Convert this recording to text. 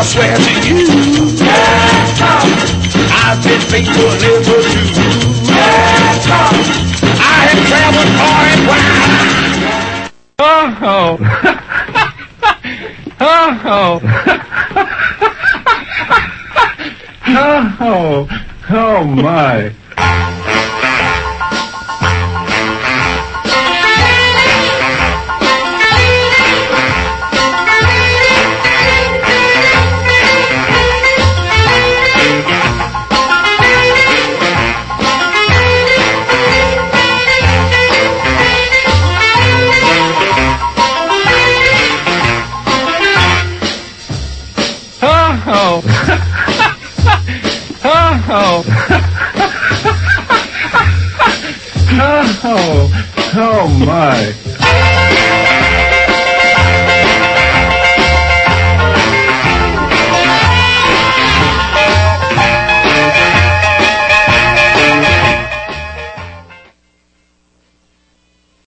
I swear to you, I've been faithful ever true. I have traveled far and wide. Oh, oh, oh my. Oh, oh, oh my.